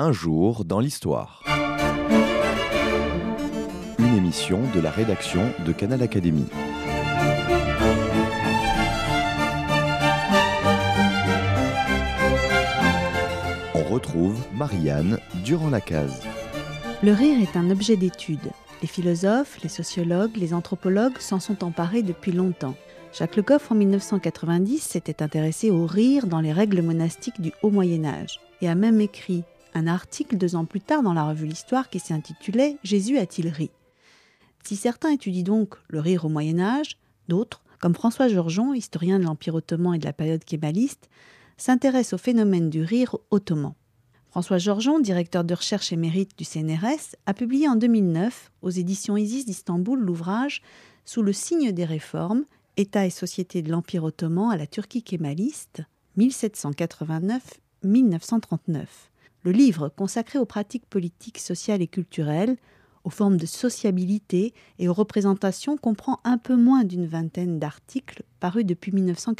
Un jour dans l'histoire. Une émission de la rédaction de Canal Académie. On retrouve Marianne Durand-Lacaze. Le rire est un objet d'étude. Les philosophes, les sociologues, les anthropologues s'en sont emparés depuis longtemps. Jacques Le Goff, en 1990, s'était intéressé au rire dans les règles monastiques du Haut Moyen-Âge et a même écrit un article 2 ans plus tard dans la revue L'Histoire qui s'intitulait « Jésus a-t-il ri ?» Si certains étudient donc le rire au Moyen-Âge, d'autres, comme François Georgeon, historien de l'Empire ottoman et de la période kémaliste, s'intéressent au phénomène du rire ottoman. François Georgeon, directeur de recherche émérite du CNRS, a publié en 2009, aux éditions Isis d'Istanbul, l'ouvrage « Sous le signe des réformes, État et société de l'Empire ottoman à la Turquie kémaliste, 1789-1939 ». Le livre, consacré aux pratiques politiques, sociales et culturelles, aux formes de sociabilité et aux représentations, comprend un peu moins d'une vingtaine d'articles parus depuis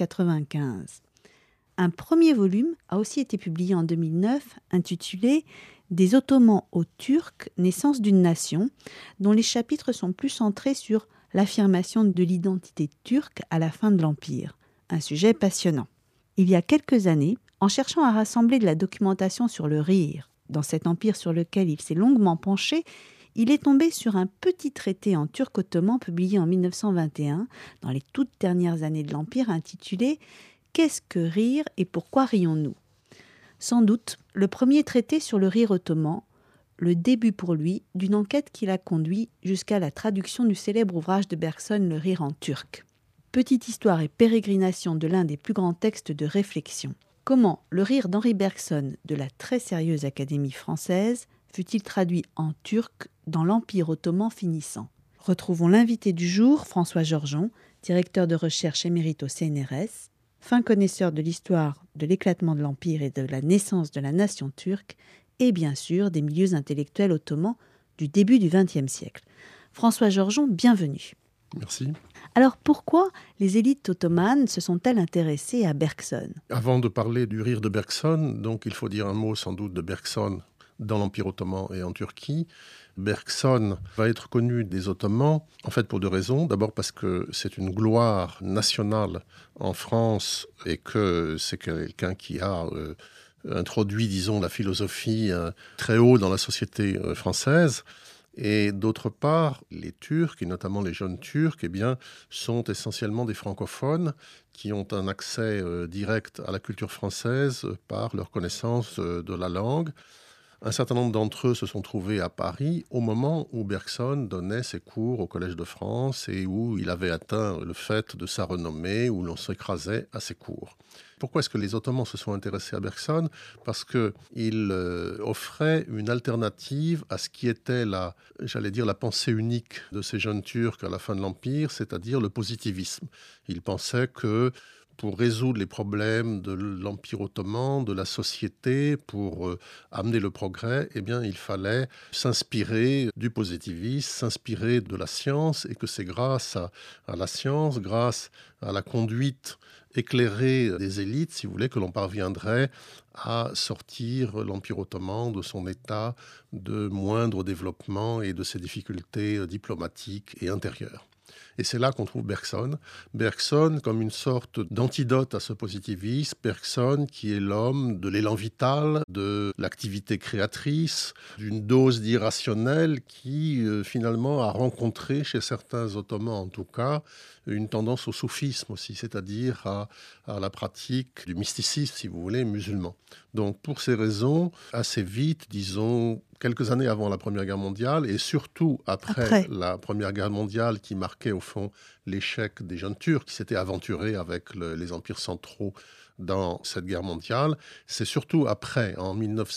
1995. Un premier volume a aussi été publié en 2009, intitulé « Des Ottomans aux Turcs, naissance d'une nation », dont les chapitres sont plus centrés sur l'affirmation de l'identité turque à la fin de l'Empire. Un sujet passionnant. Il y a quelques années, en cherchant à rassembler de la documentation sur le rire, dans cet empire sur lequel il s'est longuement penché, il est tombé sur un petit traité en turc ottoman publié en 1921, dans les toutes dernières années de l'Empire, intitulé « Qu'est-ce que rire et pourquoi rions-nous ?» Sans doute le premier traité sur le rire ottoman, le début pour lui d'une enquête qui l'a conduit jusqu'à la traduction du célèbre ouvrage de Bergson, Le rire en turc. Petite histoire et pérégrination de l'un des plus grands textes de réflexion. Comment le rire d'Henri Bergson de la très sérieuse Académie française fut-il traduit en turc dans l'Empire ottoman finissant? Retrouvons l'invité du jour, François Georgeon, directeur de recherche émérite au CNRS, fin connaisseur de l'histoire de l'éclatement de l'Empire et de la naissance de la nation turque, et bien sûr des milieux intellectuels ottomans du début du XXe siècle. François Georgeon, bienvenue. Merci. Alors pourquoi les élites ottomanes se sont-elles intéressées à Bergson? Avant de parler du rire de Bergson, donc il faut dire un mot sans doute de Bergson dans l'Empire ottoman et en Turquie. Bergson va être connu des Ottomans, en fait pour deux raisons. D'abord parce que c'est une gloire nationale en France et que c'est quelqu'un qui a introduit, disons, la philosophie très haut dans la société française. Et d'autre part, les Turcs, et notamment les jeunes Turcs, eh bien, sont essentiellement des francophones qui ont un accès direct à la culture française par leur connaissance de la langue. Un certain nombre d'entre eux se sont trouvés à Paris au moment où Bergson donnait ses cours au Collège de France et où il avait atteint le fait de sa renommée, où l'on s'écrasait à ses cours. Pourquoi est-ce que les Ottomans se sont intéressés à Bergson ? Parce qu'il offrait une alternative à ce qui était la pensée unique de ces jeunes Turcs à la fin de l'Empire, c'est-à-dire le positivisme. Ils pensaient que pour résoudre les problèmes de l'Empire ottoman, de la société, pour amener le progrès, eh bien, il fallait s'inspirer du positivisme, s'inspirer de la science, et que c'est grâce à la science, grâce à la conduite éclairée des élites, si vous voulez, que l'on parviendrait à sortir l'Empire ottoman de son état de moindre développement et de ses difficultés diplomatiques et intérieures. Et c'est là qu'on trouve Bergson. Bergson comme une sorte d'antidote à ce positivisme. Bergson qui est l'homme de l'élan vital, de l'activité créatrice, d'une dose d'irrationnel qui finalement a rencontré chez certains Ottomans en tout cas une tendance au soufisme aussi, c'est-à-dire à la pratique du mysticisme, si vous voulez, musulman. Donc pour ces raisons, assez vite, disons, quelques années avant la Première Guerre mondiale et surtout après la Première Guerre mondiale qui marquait au fond l'échec des jeunes Turcs qui s'étaient aventurés avec les empires centraux dans cette guerre mondiale, c'est surtout après, en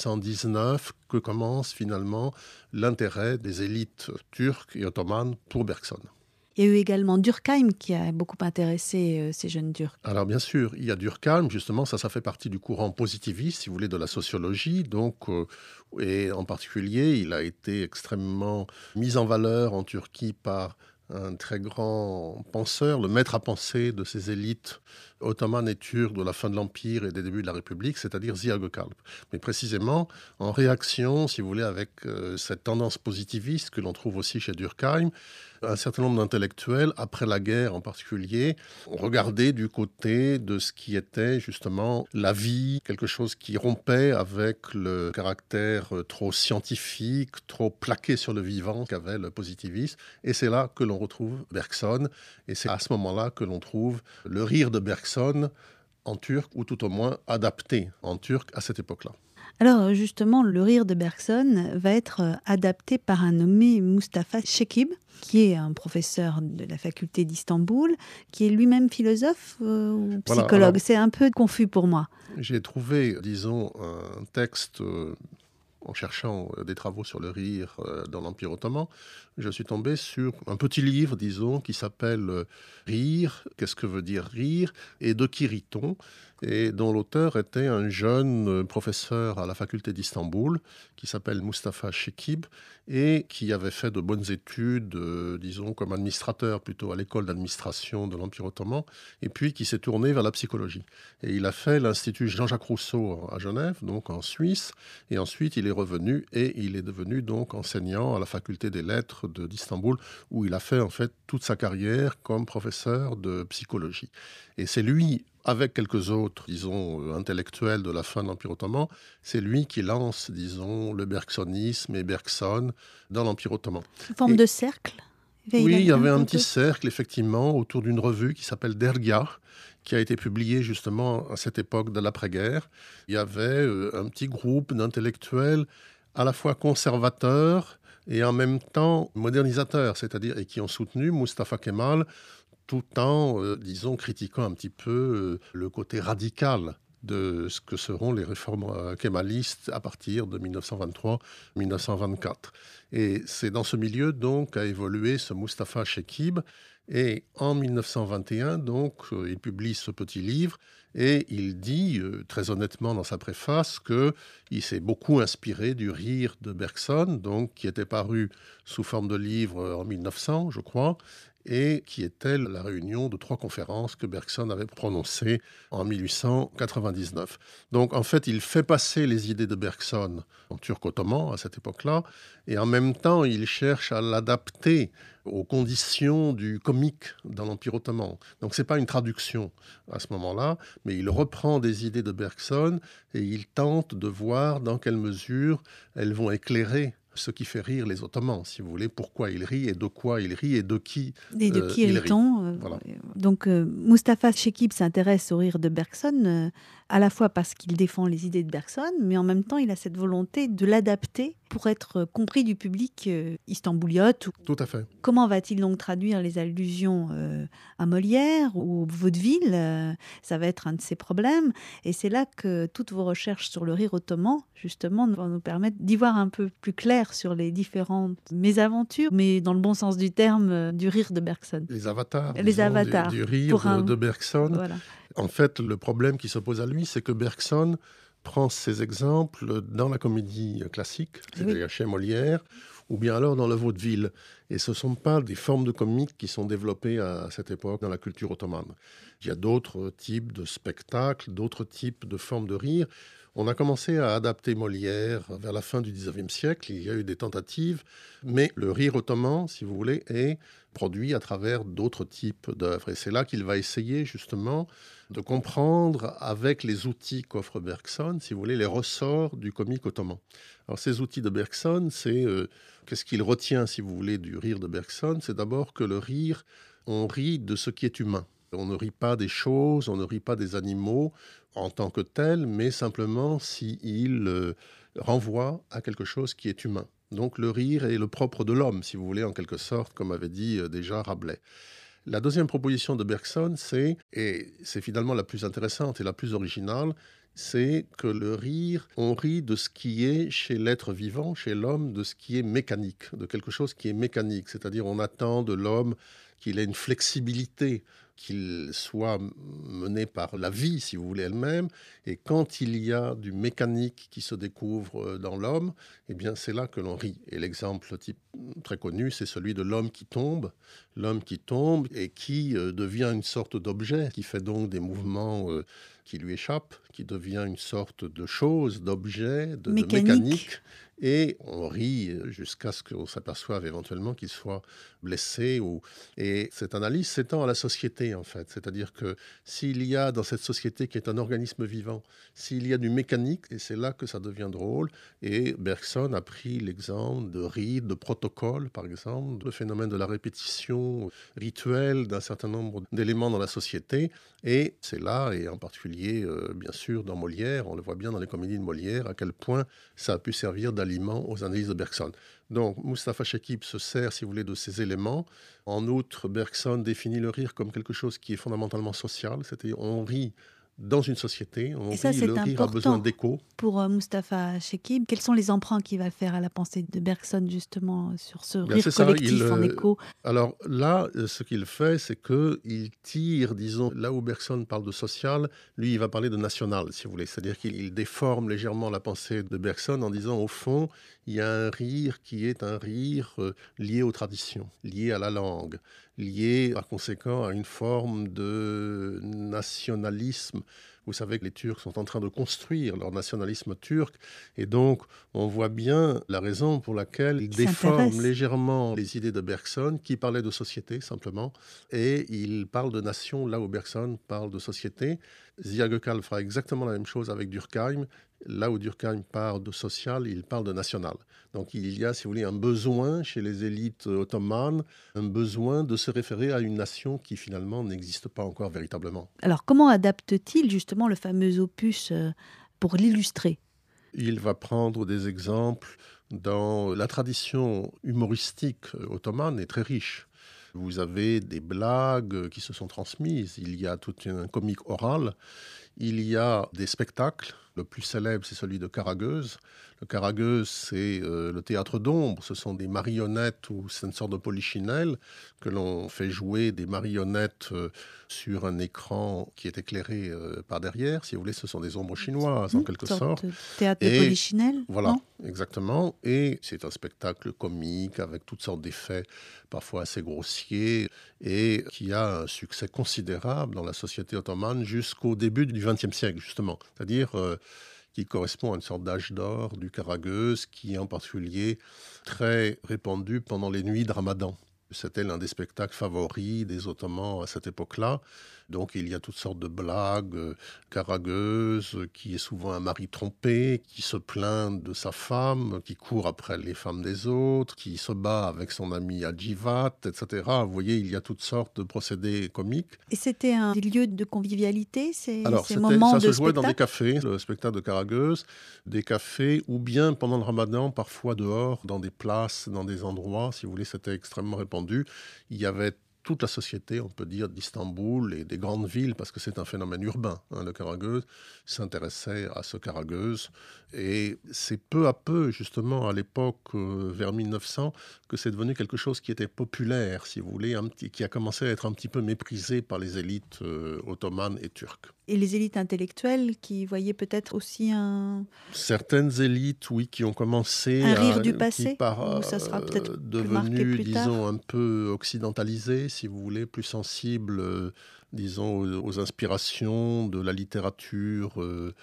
1919, que commence finalement l'intérêt des élites turques et ottomanes pour Bergson. Il y a eu également Durkheim qui a beaucoup intéressé ces jeunes Turcs. Alors bien sûr, il y a Durkheim, justement, ça fait partie du courant positiviste, si vous voulez, de la sociologie. Donc, et en particulier, il a été extrêmement mis en valeur en Turquie par un très grand penseur, le maître à penser de ces élites ottomanes et turques de la fin de l'Empire et des débuts de la République, c'est-à-dire Ziya Gökalp. Mais précisément en réaction, si vous voulez, avec cette tendance positiviste que l'on trouve aussi chez Durkheim, un certain nombre d'intellectuels, après la guerre en particulier, ont regardé du côté de ce qui était justement la vie, quelque chose qui rompait avec le caractère trop scientifique, trop plaqué sur le vivant qu'avait le positivisme. Et c'est là que l'on retrouve Bergson, et c'est à ce moment-là que l'on trouve le rire de Bergson en turc, ou tout au moins adapté en turc à cette époque-là. Alors justement, le rire de Bergson va être adapté par un nommé Mustafa Şekib, qui est un professeur de la faculté d'Istanbul, qui est lui-même philosophe ou psychologue. Voilà, alors, c'est un peu confus pour moi. J'ai trouvé, disons, un texte en cherchant des travaux sur le rire dans l'Empire ottoman. Je suis tombé sur un petit livre, disons, qui s'appelle Rire, qu'est-ce que veut dire rire, et de qui rit-on, et dont l'auteur était un jeune professeur à la faculté d'Istanbul, qui s'appelle Mustafa Şekib, et qui avait fait de bonnes études, disons, comme administrateur plutôt à l'école d'administration de l'Empire ottoman, et puis qui s'est tourné vers la psychologie. Et il a fait l'Institut Jean-Jacques Rousseau à Genève, donc en Suisse, et ensuite il est revenu et il est devenu donc enseignant à la faculté des lettres d'Istanbul, où il a fait en fait toute sa carrière comme professeur de psychologie. Et c'est lui, avec quelques autres, disons, intellectuels de la fin de l'Empire ottoman, c'est lui qui lance, disons, le bergsonisme et Bergson dans l'Empire ottoman. Une forme de cercle. Oui, il y avait un petit cercle, effectivement, autour d'une revue qui s'appelle Dergia, qui a été publiée justement à cette époque de l'après-guerre. Il y avait un petit groupe d'intellectuels à la fois conservateurs et en même temps modernisateurs, c'est-à-dire et qui ont soutenu Mustafa Kemal tout en, disons, critiquant un petit peu le côté radical de ce que seront les réformes kémalistes à partir de 1923-1924. Et c'est dans ce milieu donc qu'a évolué ce Mustafa Şekib. Et en 1921, donc, il publie ce petit livre et il dit, très honnêtement dans sa préface, qu'il s'est beaucoup inspiré du rire de Bergson, donc, qui était paru sous forme de livre en 1900, je crois, et qui était la réunion de 3 conférences que Bergson avait prononcées en 1899. Donc, en fait, il fait passer les idées de Bergson en turc ottoman à cette époque-là, et en même temps, il cherche à l'adapter aux conditions du comique dans l'Empire ottoman. Donc, ce n'est pas une traduction à ce moment-là, mais il reprend des idées de Bergson et il tente de voir dans quelle mesure elles vont éclairer ce qui fait rire les Ottomans, si vous voulez, pourquoi il rit et de quoi il rit et de qui il rit. Voilà. Donc, Mustafa Şekib s'intéresse au rire de Bergson, à la fois parce qu'il défend les idées de Bergson, mais en même temps, il a cette volonté de l'adapter pour être compris du public istanbouliote. Tout à fait. Comment va-t-il donc traduire les allusions à Molière ou au vaudeville Ça va être un de ses problèmes. Et c'est là que toutes vos recherches sur le rire ottoman, justement, vont nous permettre d'y voir un peu plus clair sur les différentes mésaventures, mais dans le bon sens du terme, du rire de Bergson. Les avatars, du rire de Bergson. Voilà. En fait, le problème qui s'oppose à lui, c'est que Bergson prend ses exemples dans la comédie classique, c'est-à-dire chez Molière, ou bien alors dans le vaudeville. Et ce ne sont pas des formes de comique qui sont développées à cette époque dans la culture ottomane. Il y a d'autres types de spectacles, d'autres types de formes de rire. On a commencé à adapter Molière vers la fin du XIXe siècle. Il y a eu des tentatives, mais le rire ottoman, si vous voulez, est produit à travers d'autres types d'œuvres. Et c'est là qu'il va essayer justement de comprendre avec les outils qu'offre Bergson, si vous voulez, les ressorts du comique ottoman. Alors ces outils de Bergson, c'est qu'est-ce qu'il retient, si vous voulez, du rire de Bergson? C'est d'abord que le rire, on rit de ce qui est humain. On ne rit pas des choses, on ne rit pas des animaux en tant que tels, mais simplement s'il renvoie à quelque chose qui est humain. Donc le rire est le propre de l'homme, si vous voulez, en quelque sorte, comme avait dit déjà Rabelais. La deuxième proposition de Bergson, et c'est finalement la plus intéressante et la plus originale, c'est que le rire, on rit de ce qui est chez l'être vivant, chez l'homme, de ce qui est mécanique, de quelque chose qui est mécanique. C'est-à-dire on attend de l'homme qu'il ait une flexibilité qu'il soit mené par la vie, si vous voulez, elle-même. Et quand il y a du mécanique qui se découvre dans l'homme, eh bien, c'est là que l'on rit. Et l'exemple type très connu, c'est celui de l'homme qui tombe et qui devient une sorte d'objet, qui fait donc des mouvements qui lui échappent, qui devient une sorte de chose, d'objet, de mécanique. Et on rit jusqu'à ce qu'on s'aperçoive éventuellement qu'il soit blessé. Et cette analyse s'étend à la société, en fait. C'est-à-dire que s'il y a dans cette société qui est un organisme vivant, s'il y a du mécanique, et c'est là que ça devient drôle. Et Bergson a pris l'exemple de rites, de protocoles, par exemple, le phénomène de la répétition rituelle d'un certain nombre d'éléments dans la société. Et c'est là, et en particulier, bien sûr, dans Molière, on le voit bien dans les comédies de Molière, à quel point ça a pu servir d'aliment aux analyses de Bergson. Donc, Mustapha Chekib se sert, si vous voulez, de ces éléments. En outre, Bergson définit le rire comme quelque chose qui est fondamentalement social, c'est-à-dire on rit dans une société, le rire a besoin d'écho. Pour Mustapha Chekib, quels sont les emprunts qu'il va faire à la pensée de Bergson, justement, sur ce rire collectif en écho? Alors là, ce qu'il fait, c'est qu'il tire, disons, là où Bergson parle de social, lui, il va parler de national, si vous voulez. C'est-à-dire qu'il déforme légèrement la pensée de Bergson en disant, au fond, il y a un rire qui est un rire lié aux traditions, lié à la langue, lié par conséquent à une forme de nationalisme. Vous savez que les Turcs sont en train de construire leur nationalisme turc et donc on voit bien la raison pour laquelle ils déforment légèrement les idées de Bergson qui parlait de société simplement et il parle de nation là où Bergson parle de société. Ziya Gökalp fera exactement la même chose avec Durkheim. Là où Durkheim parle de social, il parle de national. Donc il y a, si vous voulez, un besoin chez les élites ottomanes, un besoin de se référer à une nation qui finalement n'existe pas encore véritablement. Alors comment adapte-t-il justement le fameux opus pour l'illustrer ? Il va prendre des exemples dans la tradition humoristique ottomane est très riche. Vous avez des blagues qui se sont transmises, il y a tout un comique oral, il y a des spectacles. Le plus célèbre, c'est celui de Karagöz. Le Karagöz, c'est le théâtre d'ombre. Ce sont des marionnettes ou c'est une sorte de polichinelle que l'on fait jouer des marionnettes sur un écran qui est éclairé par derrière. Si vous voulez, ce sont des ombres chinoises en quelque sorte. Théâtre de polichinelle. Voilà, non exactement. Et c'est un spectacle comique avec toutes sortes d'effets, parfois assez grossiers, et qui a un succès considérable dans la société ottomane jusqu'au début du XXe siècle, justement. C'est-à-dire qui correspond à une sorte d'âge d'or du Karagöz, qui est en particulier très répandu pendant les nuits de Ramadan. C'était l'un des spectacles favoris des Ottomans à cette époque-là. Donc il y a toutes sortes de blagues. Karagöz, qui est souvent un mari trompé, qui se plaint de sa femme, qui court après les femmes des autres, qui se bat avec son ami Hacivat, etc. Vous voyez, il y a toutes sortes de procédés comiques. Et c'était un lieu de convivialité, Alors, ces moments de spectacle ? Ça se jouait dans des cafés, le spectacle de Karagöz, des cafés, ou bien pendant le Ramadan, parfois dehors, dans des places, dans des endroits. Si vous voulez, c'était extrêmement répandu. Il y avait toute la société, on peut dire, d'Istanbul et des grandes villes, parce que c'est un phénomène urbain, le Karagöz, s'intéressait à ce Karagöz. Et c'est peu à peu, justement, à l'époque, vers 1900, que c'est devenu quelque chose qui était populaire, si vous voulez, qui a commencé à être un petit peu méprisé par les élites ottomanes et turques. Et les élites intellectuelles qui voyaient peut-être aussi un... Certaines élites, oui, qui ont commencé un rire du passé, ou ça sera peut-être devenu, plus tard. disons, un peu occidentalisé, si vous voulez, plus sensible, disons, aux inspirations de la littérature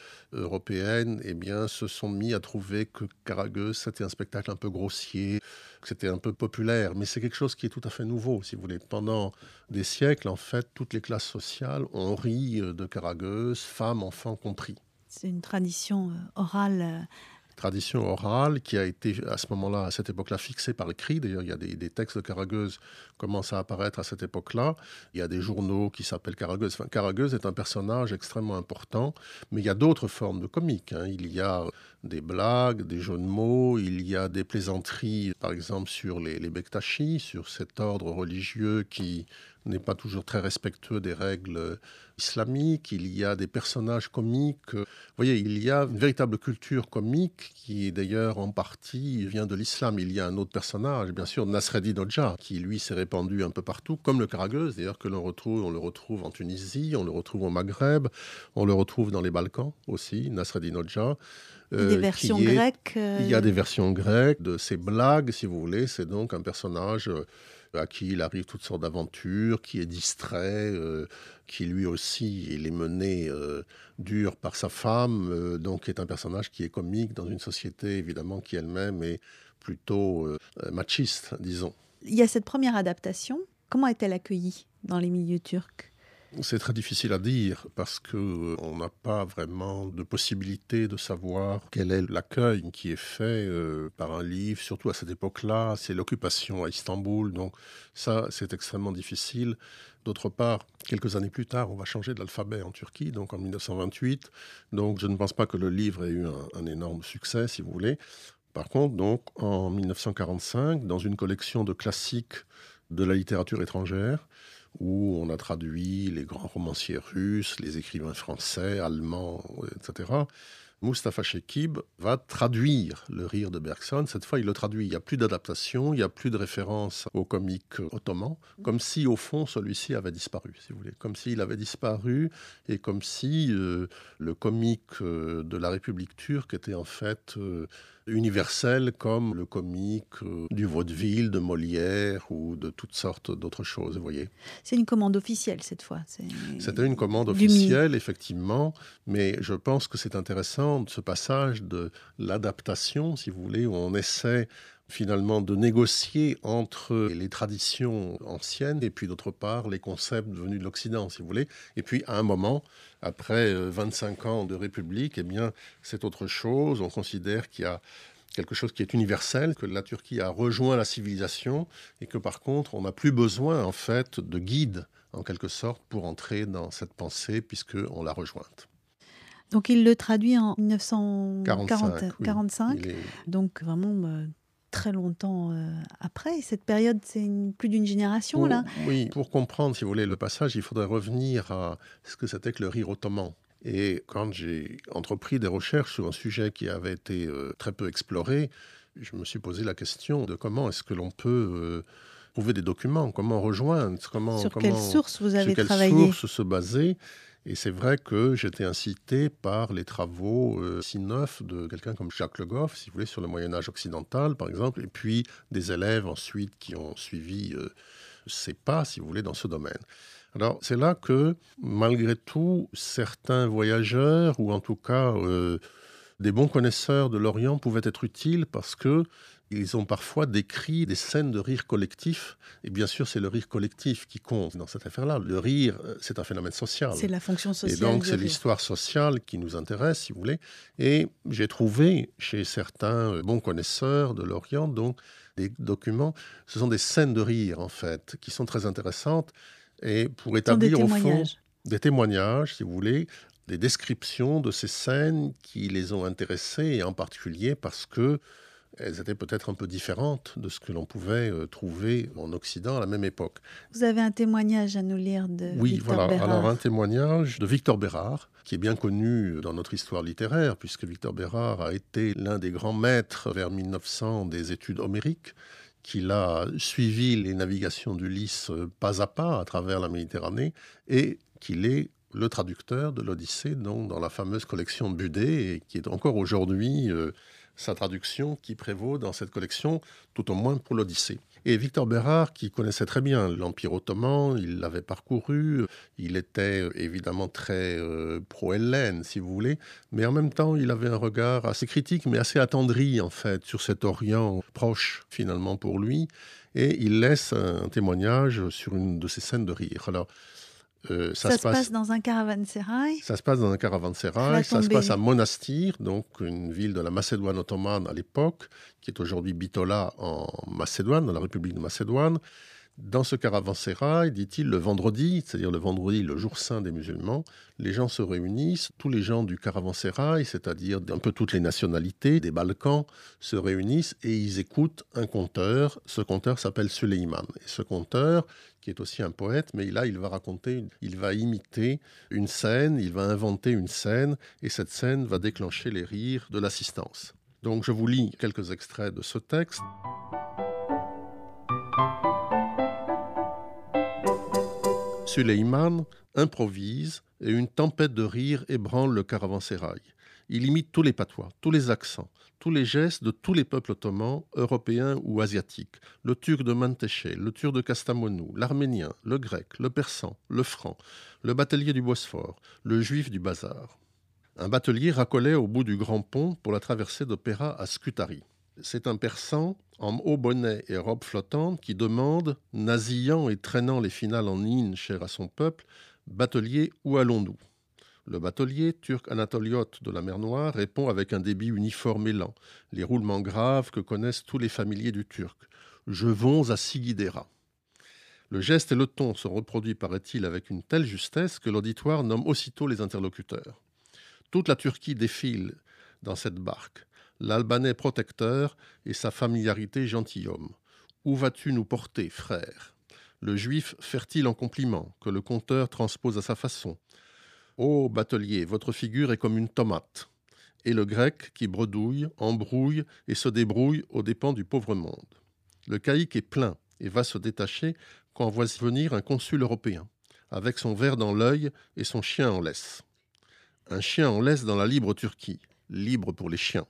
européenne, eh bien, se sont mis à trouver que Karagöz, c'était un spectacle un peu grossier, que c'était un peu populaire. Mais c'est quelque chose qui est tout à fait nouveau, si vous voulez. Pendant des siècles, en fait, toutes les classes sociales ont ri de Karagöz, femmes, enfants compris. C'est une tradition orale. Tradition orale qui a été à ce moment-là, à cette époque-là, fixée par écrit. D'ailleurs, il y a des textes de Karagöz qui commencent à apparaître à cette époque-là. Il y a des journaux qui s'appellent Karagöz. Enfin, Karagöz est un personnage extrêmement important, mais il y a d'autres formes de comique. Il y a des blagues, des jeux de mots, il y a des plaisanteries, par exemple sur les Bektashi, sur cet ordre religieux qui n'est pas toujours très respectueux des règles islamiques. Il y a des personnages comiques. Vous voyez, il y a une véritable culture comique qui, d'ailleurs, en partie vient de l'islam. Il y a un autre personnage, bien sûr, Nasreddin Hoxha, qui, lui, s'est répandu un peu partout, comme le Karagöz, d'ailleurs, que on le retrouve en Tunisie, on le retrouve au Maghreb, on le retrouve dans les Balkans aussi, Nasreddin Hoxha. Des versions grecques. Il y a des versions grecques de ces blagues, si vous voulez. C'est donc un personnage à qui il arrive toutes sortes d'aventures, qui est distrait, qui lui aussi il est mené dur par sa femme, donc est un personnage qui est comique dans une société évidemment qui elle-même est plutôt machiste, disons. Il y a cette première adaptation. Comment est-elle accueillie dans les milieux turcs ? C'est très difficile à dire parce qu'on n'a pas vraiment de possibilité de savoir quel est l'accueil qui est fait par un livre, surtout à cette époque-là. C'est l'occupation à Istanbul, donc ça, c'est extrêmement difficile. D'autre part, quelques années plus tard, on va changer de l'alphabet en Turquie, donc en 1928. Donc je ne pense pas que le livre ait eu un énorme succès, si vous voulez. Par contre, donc, en 1945, dans une collection de classiques de la littérature étrangère, où on a traduit les grands romanciers russes, les écrivains français, allemands, etc., Mustafa Şekib va traduire Le Rire de Bergson. Cette fois, il le traduit. Il n'y a plus d'adaptation, il n'y a plus de référence au comique ottoman, comme si, au fond, celui-ci avait disparu, si vous voulez. Comme s'il avait disparu et comme si le comique de la République turque était en fait universel comme le comique du vaudeville, de Molière ou de toutes sortes d'autres choses, vous voyez. C'est une commande officielle, cette fois. C'était une commande officielle, effectivement, mais je pense que c'est intéressant ce passage de l'adaptation, si vous voulez, où on essaie finalement de négocier entre les traditions anciennes et puis d'autre part les concepts venus de l'Occident, si vous voulez. Et puis à un moment, après 25 ans de République, eh bien c'est autre chose. On considère qu'il y a quelque chose qui est universel, que la Turquie a rejoint la civilisation et que par contre on n'a plus besoin en fait de guide en quelque sorte pour entrer dans cette pensée puisqu'on l'a rejointe. Donc il le traduit en 1945, oui. Donc vraiment très longtemps après. Cette période, c'est plus d'une génération là. Oui, pour comprendre, si vous voulez, le passage, il faudrait revenir à ce que c'était que le rire ottoman. Et quand j'ai entrepris des recherches sur un sujet qui avait été très peu exploré, je me suis posé la question de comment est-ce que l'on peut trouver des documents, comment rejoindre, sur quelles sources vous avez travaillé, sur quelles sources se baser. Et c'est vrai que j'étais incité par les travaux si neufs de quelqu'un comme Jacques Le Goff, si vous voulez, sur le Moyen-Âge occidental, par exemple, et puis des élèves ensuite qui ont suivi ces pas, si vous voulez, dans ce domaine. Alors, c'est là que, malgré tout, certains voyageurs, ou en tout cas des bons connaisseurs de l'Orient, pouvaient être utiles parce que ils ont parfois décrit des scènes de rire collectif. Et bien sûr, c'est le rire collectif qui compte dans cette affaire-là. Le rire, c'est un phénomène social. C'est la fonction sociale. Et donc, c'est l'histoire sociale qui nous intéresse, si vous voulez. Et j'ai trouvé chez certains bons connaisseurs de l'Orient, donc, des documents. Ce sont des scènes de rire, en fait, qui sont très intéressantes. Et pour établir, au fond, des témoignages, si vous voulez, des descriptions de ces scènes qui les ont intéressés, et en particulier parce que elles étaient peut-être un peu différentes de ce que l'on pouvait trouver en Occident à la même époque. Vous avez un témoignage à nous lire de Victor Bérard. Alors un témoignage de Victor Bérard, qui est bien connu dans notre histoire littéraire, puisque Victor Bérard a été l'un des grands maîtres vers 1900 des études homériques, qu'il a suivi les navigations d'Ulysse pas à pas à travers la Méditerranée, et qu'il est le traducteur de l'Odyssée donc, dans la fameuse collection Budé, et qui est encore aujourd'hui sa traduction qui prévaut dans cette collection, tout au moins pour l'Odyssée. Et Victor Bérard, qui connaissait très bien l'Empire ottoman, il l'avait parcouru, il était évidemment très pro-hellène, si vous voulez, mais en même temps, il avait un regard assez critique, mais assez attendri, en fait, sur cet Orient proche, finalement, pour lui, et il laisse un témoignage sur une de ces scènes de rire. Alors, ça se passe dans un caravansérail. Ça se passe dans un caravansérail. Ça se passe à Monastir, donc une ville de la Macédoine ottomane à l'époque, qui est aujourd'hui Bitola en Macédoine, dans la République de Macédoine. Dans ce caravansérail, dit-il, le vendredi, c'est-à-dire le vendredi, le jour saint des musulmans, les gens se réunissent, tous les gens du caravansérail, c'est-à-dire un peu toutes les nationalités des Balkans, se réunissent et ils écoutent un conteur. Ce conteur s'appelle Suleiman. Et ce conteur, qui est aussi un poète, mais là, il va raconter, il va imiter une scène, il va inventer une scène, et cette scène va déclencher les rires de l'assistance. Donc je vous lis quelques extraits de ce texte. Suleiman improvise et une tempête de rire ébranle le caravansérail. Il imite tous les patois, tous les accents, tous les gestes de tous les peuples ottomans, européens ou asiatiques. Le turc de Menteşe, le turc de Kastamonu, l'arménien, le grec, le persan, le franc, le batelier du Bosphore, le juif du bazar. Un batelier racolait au bout du grand pont pour la traversée de Pera à Scutari. C'est un persan en haut bonnet et robe flottante qui demande, nasillant et traînant les finales en hymne cher à son peuple, « Batelier, où allons-nous » Le batelier, turc anatoliote de la mer Noire, répond avec un débit uniforme et lent, les roulements graves que connaissent tous les familiers du turc. « Je vons à Sigidera ». Le geste et le ton sont reproduits, paraît-il, avec une telle justesse que l'auditoire nomme aussitôt les interlocuteurs. Toute la Turquie défile dans cette barque. L'Albanais protecteur et sa familiarité gentilhomme. Où vas-tu nous porter, frère ? Le juif fertile en compliments, que le conteur transpose à sa façon. Ô batelier, votre figure est comme une tomate. Et le grec qui bredouille, embrouille et se débrouille aux dépens du pauvre monde. Le caïque est plein et va se détacher quand voit venir un consul européen, avec son verre dans l'œil et son chien en laisse. Un chien en laisse dans la libre Turquie, libre pour les chiens.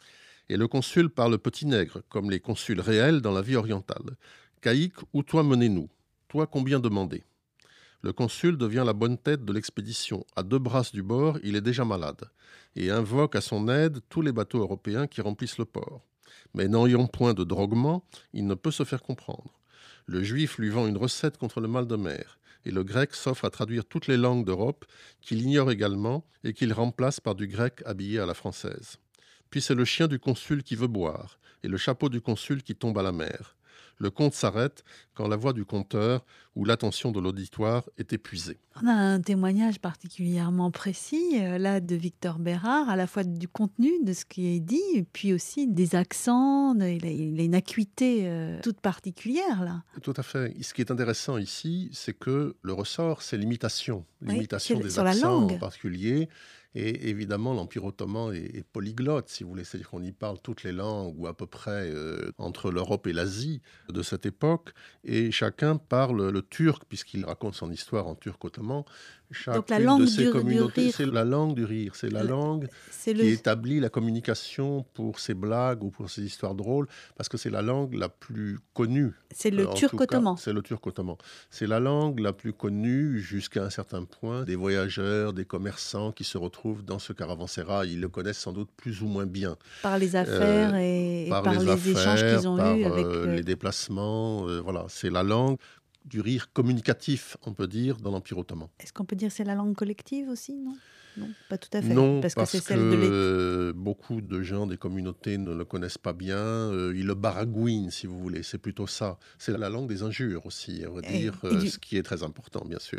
Et le consul parle petit nègre, comme les consuls réels dans la vie orientale. Caïque, où toi menez-nous ? Toi combien demander ? Le consul devient la bonne tête de l'expédition. À 2 brasses du bord, il est déjà malade, et invoque à son aide tous les bateaux européens qui remplissent le port. Mais n'ayant point de droguement, il ne peut se faire comprendre. Le juif lui vend une recette contre le mal de mer, et le grec s'offre à traduire toutes les langues d'Europe, qu'il ignore également, et qu'il remplace par du grec habillé à la française. Puis c'est le chien du consul qui veut boire, et le chapeau du consul qui tombe à la mer. Le conte s'arrête quand la voix du conteur ou l'attention de l'auditoire est épuisée. On a un témoignage particulièrement précis, là, de Victor Bérard, à la fois du contenu de ce qui est dit, et puis aussi des accents. Il a une acuité toute particulière, là. Tout à fait. Ce qui est intéressant ici, c'est que le ressort, c'est l'imitation. L'imitation des accents en particulier. Et évidemment, l'Empire ottoman est polyglotte, si vous voulez. C'est-à-dire qu'on y parle toutes les langues, ou à peu près entre l'Europe et l'Asie de cette époque. Et chacun parle le turc, puisqu'il raconte son histoire en turc ottoman. Donc la langue de ces du communautés, rire. c'est la langue du rire. C'est la langue qui établit la communication pour ses blagues ou pour ses histoires drôles, parce que c'est la langue la plus connue. C'est le turc ottoman. C'est le turc ottoman. C'est la langue la plus connue jusqu'à un certain point des voyageurs, des commerçants qui se retrouvent dans ce caravansérail. Ils le connaissent sans doute plus ou moins bien. Par les affaires et par les échanges qu'ils ont eus avec... les déplacements. Voilà, c'est la langue du rire communicatif, on peut dire, dans l'Empire ottoman. Est-ce qu'on peut dire que c'est la langue collective aussi, non ? Non, pas tout à fait. Non, parce que c'est celle de beaucoup de gens des communautés ne le connaissent pas bien. Ils le baragouinent, si vous voulez. C'est plutôt ça. C'est la langue des injures aussi, à vrai dire, ce qui est très important, bien sûr.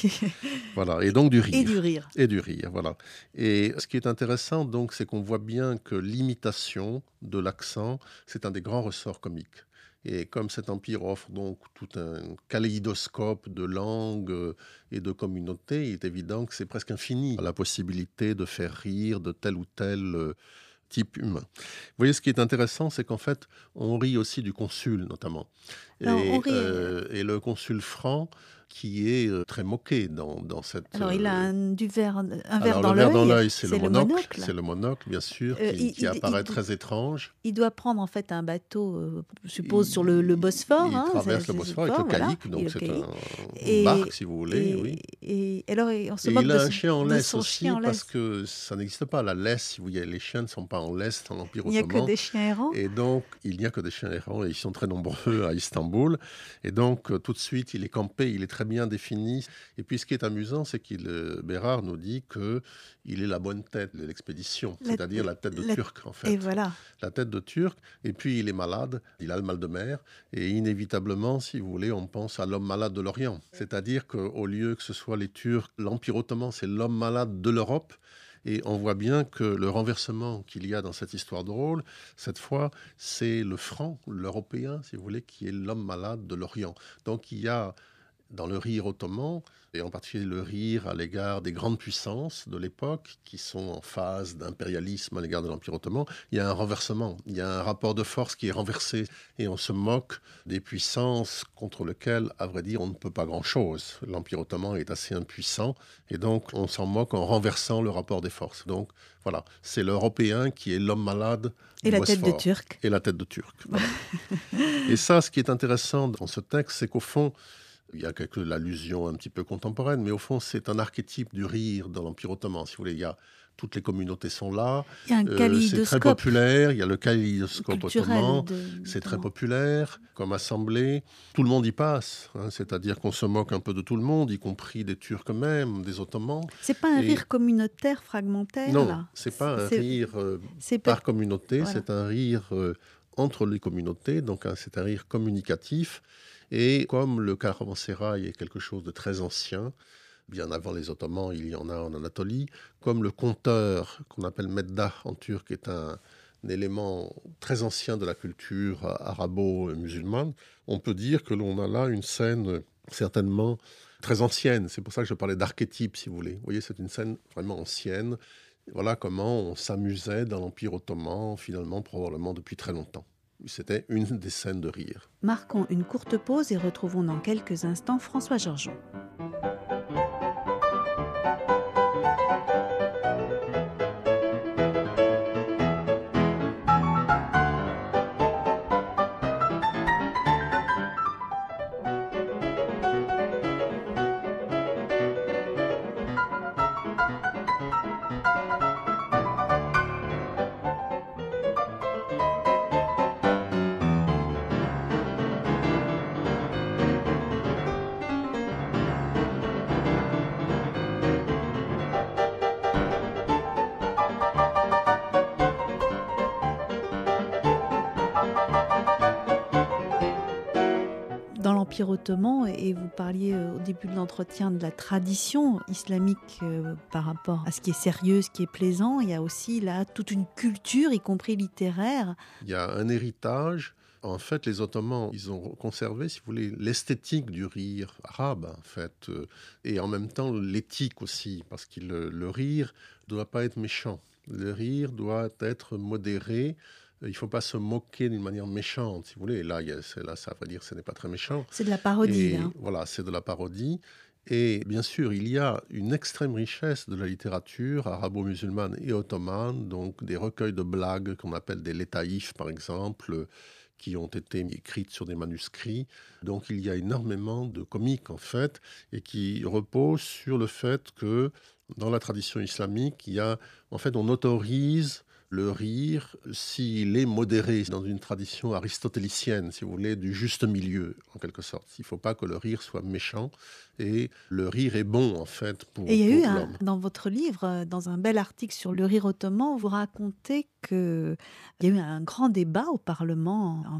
Voilà. Et donc du rire. Et du rire. Et du rire, voilà. Et ce qui est intéressant, donc, c'est qu'on voit bien que l'imitation de l'accent, c'est un des grands ressorts comiques. Et comme cet empire offre donc tout un kaléidoscope de langues et de communautés, il est évident que c'est presque infini la possibilité de faire rire de tel ou tel type humain. Vous voyez, ce qui est intéressant, c'est qu'en fait, on rit aussi du consul, notamment. Et le consul franc, qui est très moqué dans cette... Alors, il a un verre dans l'œil. Le verre dans l'œil, c'est le monocle. C'est le monocle, bien sûr, qui apparaît très étrange. Il doit prendre, en fait, un bateau, je suppose, sur le Bosphore. Il traverse le Bosphore avec le caïque, donc c'est une barque, si vous voulez. Et alors, on se moque il a un chien en laisse aussi, parce que ça n'existe pas, la laisse, si vous voyez, les chiens ne sont pas en laisse dans l'Empire ottoman. Il n'y a que des chiens errants. Et donc, il n'y a que des chiens errants, et ils sont très nombreux à Istanbul. Et donc, tout de suite, il est campé, il est très bien défini. Et puis, ce qui est amusant, c'est Bérard nous dit qu'il est la bonne tête de l'expédition, c'est-à-dire la tête de Turc, en fait. Et voilà. La tête de Turc. Et puis, il est malade, il a le mal de mer. Et inévitablement, si vous voulez, on pense à l'homme malade de l'Orient. C'est-à-dire qu'au lieu que ce soit les Turcs, l'Empire ottoman, c'est l'homme malade de l'Europe. Et on voit bien que le renversement qu'il y a dans cette histoire drôle, cette fois, c'est le franc, l'européen, si vous voulez, qui est l'homme malade de l'Orient. Donc il y a dans le rire ottoman, et en particulier le rire à l'égard des grandes puissances de l'époque, qui sont en phase d'impérialisme à l'égard de l'Empire ottoman, il y a un renversement, il y a un rapport de force qui est renversé, et on se moque des puissances contre lesquelles, à vrai dire, on ne peut pas grand-chose. L'Empire ottoman est assez impuissant, et donc on s'en moque en renversant le rapport des forces. Donc voilà, c'est l'Européen qui est l'homme malade et du la tête de Bosphore. Turc. Et la tête de Turc. Voilà. Et ça, ce qui est intéressant dans ce texte, c'est qu'au fond, il y a l'allusion un petit peu contemporaine, mais au fond, c'est un archétype du rire dans l'Empire ottoman. Si vous voulez, toutes les communautés sont là. Il y a un kaléidoscope. C'est très populaire. Il y a le kaléidoscope ottoman. C'est très ottoman. Populaire comme assemblée. Tout le monde y passe. C'est-à-dire qu'on se moque un peu de tout le monde, y compris des Turcs eux-mêmes, des Ottomans. C'est pas un rire communautaire, fragmentaire, non, là. C'est pas un rire par communauté. Voilà. C'est un rire entre les communautés. Donc, c'est un rire communicatif. Et comme le caravansérail est quelque chose de très ancien, bien avant les Ottomans, il y en a en Anatolie, comme le conteur, qu'on appelle meddah en turc, est un élément très ancien de la culture arabo-musulmane, on peut dire que l'on a là une scène certainement très ancienne. C'est pour ça que je parlais d'archétype, si vous voulez. Vous voyez, c'est une scène vraiment ancienne. Voilà comment on s'amusait dans l'Empire ottoman, finalement, probablement depuis très longtemps. C'était une des scènes de rire. Marquons une courte pause et retrouvons dans quelques instants François Georgeon. Dans l'Empire ottoman, et vous parliez au début de l'entretien de la tradition islamique par rapport à ce qui est sérieux, ce qui est plaisant, il y a aussi là toute une culture, y compris littéraire. Il y a un héritage. En fait, les Ottomans, ils ont conservé, si vous voulez, l'esthétique du rire arabe, en fait, et en même temps l'éthique aussi, parce que le rire ne doit pas être méchant. Le rire doit être modéré. Il ne faut pas se moquer d'une manière méchante, si vous voulez. Là, ça veut dire que ce n'est pas très méchant. C'est de la parodie. Et, voilà, c'est de la parodie. Et bien sûr, il y a une extrême richesse de la littérature arabo-musulmane et ottomane, donc des recueils de blagues qu'on appelle des letaïfs, par exemple, qui ont été écrites sur des manuscrits. Donc il y a énormément de comiques, en fait, et qui reposent sur le fait que, dans la tradition islamique, on autorise le rire, s'il est modéré dans une tradition aristotélicienne, si vous voulez, du juste milieu, en quelque sorte. Il ne faut pas que le rire soit méchant, et le rire est bon, en fait, pour l'homme. Et il y a eu, dans votre livre, dans un bel article sur le rire ottoman, vous racontez qu'il y a eu un grand débat au Parlement en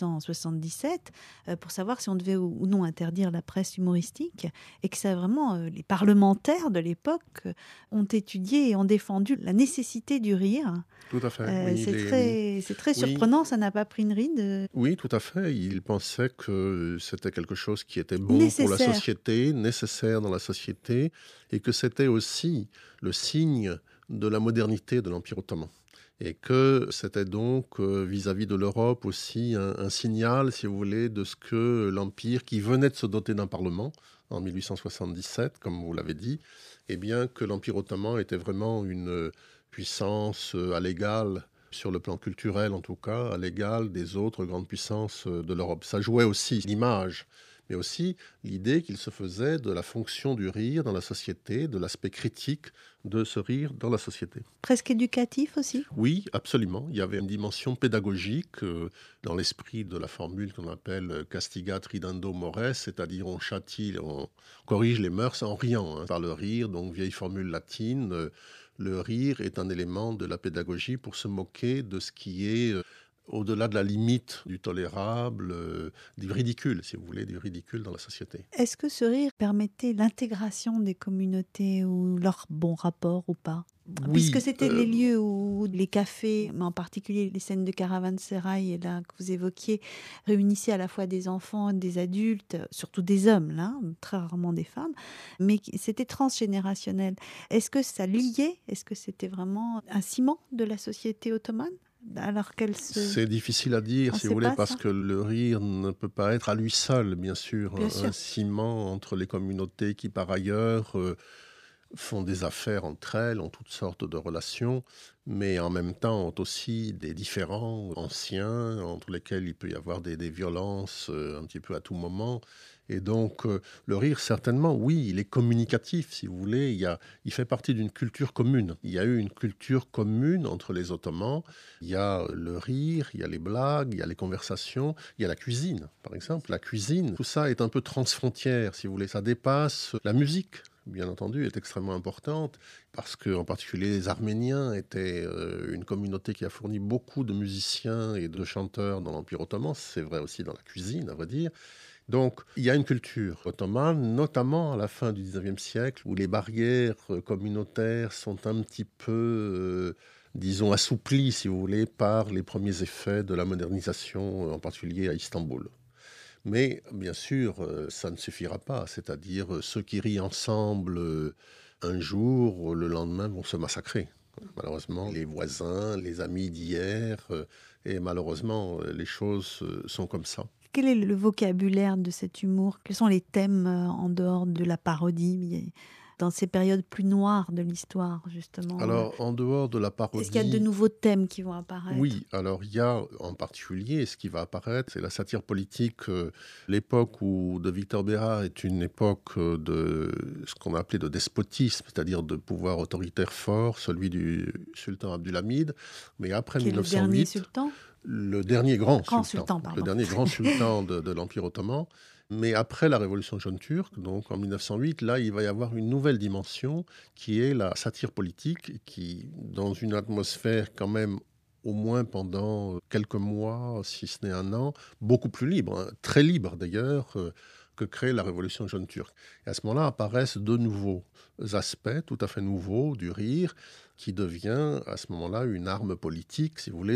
1877 pour savoir si on devait ou non interdire la presse humoristique, et que ça vraiment, les parlementaires de l'époque ont étudié et ont défendu la nécessité du rire. Tout à fait. C'est très surprenant, ça n'a pas pris une ride. Oui, tout à fait. Ils pensaient que c'était quelque chose qui était bon pour la société, nécessaire dans la société, et que c'était aussi le signe de la modernité de l'Empire ottoman. Et que c'était donc vis-à-vis de l'Europe aussi un signal, si vous voulez, de ce que l'Empire, qui venait de se doter d'un parlement en 1877, comme vous l'avez dit, eh bien que l'Empire ottoman était vraiment une puissance à l'égal, sur le plan culturel en tout cas, à l'égal des autres grandes puissances de l'Europe. Ça jouait aussi l'image, mais aussi l'idée qu'il se faisait de la fonction du rire dans la société, de l'aspect critique de ce rire dans la société. Presque éducatif aussi? Oui, absolument. Il y avait une dimension pédagogique dans l'esprit de la formule qu'on appelle castigat ridendo mores, c'est-à-dire on châtie, on corrige les mœurs en riant, par le rire, donc vieille formule latine. Le rire est un élément de la pédagogie pour se moquer de ce qui est au-delà de la limite du tolérable, du ridicule, si vous voulez, du ridicule dans la société. Est-ce que ce rire permettait l'intégration des communautés ou leur bon rapport ou pas? Oui, Puisque c'était les lieux où les cafés, mais en particulier les scènes de caravansérail là, que vous évoquiez, réunissaient à la fois des enfants, des adultes, surtout des hommes, là, très rarement des femmes, mais c'était transgénérationnel. Est-ce que ça liait? Est-ce que c'était vraiment un ciment de la société ottomane? Alors qu'elle C'est difficile à dire, si vous voulez, parce que le rire ne peut pas être à lui seul, bien sûr, un ciment entre les communautés qui, par ailleurs, font des affaires entre elles, ont toutes sortes de relations, mais en même temps ont aussi des différends anciens entre lesquels il peut y avoir des violences un petit peu à tout moment. Et donc, le rire, certainement, oui, il est communicatif, si vous voulez. Il fait partie d'une culture commune. Il y a eu une culture commune entre les Ottomans. Il y a le rire, il y a les blagues, il y a les conversations, il y a la cuisine, par exemple. La cuisine, tout ça est un peu transfrontière, si vous voulez. Ça dépasse la musique. Bien entendu, est extrêmement importante, parce qu'en particulier les Arméniens étaient une communauté qui a fourni beaucoup de musiciens et de chanteurs dans l'Empire ottoman. C'est vrai aussi dans la cuisine, à vrai dire. Donc, il y a une culture ottomane, notamment à la fin du XIXe siècle, où les barrières communautaires sont un petit peu, disons, assouplies, si vous voulez, par les premiers effets de la modernisation, en particulier à Istanbul. Mais bien sûr, ça ne suffira pas. C'est-à-dire, ceux qui rient ensemble un jour, le lendemain vont se massacrer. Malheureusement, les voisins, les amis d'hier, et malheureusement, les choses sont comme ça. Quel est le vocabulaire de cet humour? Quels sont les thèmes en dehors de la parodie, dans ces périodes plus noires de l'histoire, justement? Alors, en dehors de la parodie... Est-ce qu'il y a de nouveaux thèmes qui vont apparaître? Oui, alors il y a en particulier, ce qui va apparaître, c'est la satire politique. L'époque de Victor Bérard est une époque de ce qu'on a appelé de despotisme, c'est-à-dire de pouvoir autoritaire fort, celui du sultan Abdulhamid. Mais après 1908... le dernier sultan? Le dernier grand sultan, pardon. Le dernier grand sultan de l'Empire ottoman. Mais après la révolution jaune turque, donc en 1908, là, il va y avoir une nouvelle dimension qui est la satire politique, qui, dans une atmosphère quand même, au moins pendant quelques mois, si ce n'est un an, beaucoup plus libre, hein, très libre d'ailleurs, que crée la révolution jaune turque. Et à ce moment-là apparaissent de nouveaux aspects, tout à fait nouveaux, du rire, qui devient à ce moment-là une arme politique, si vous voulez,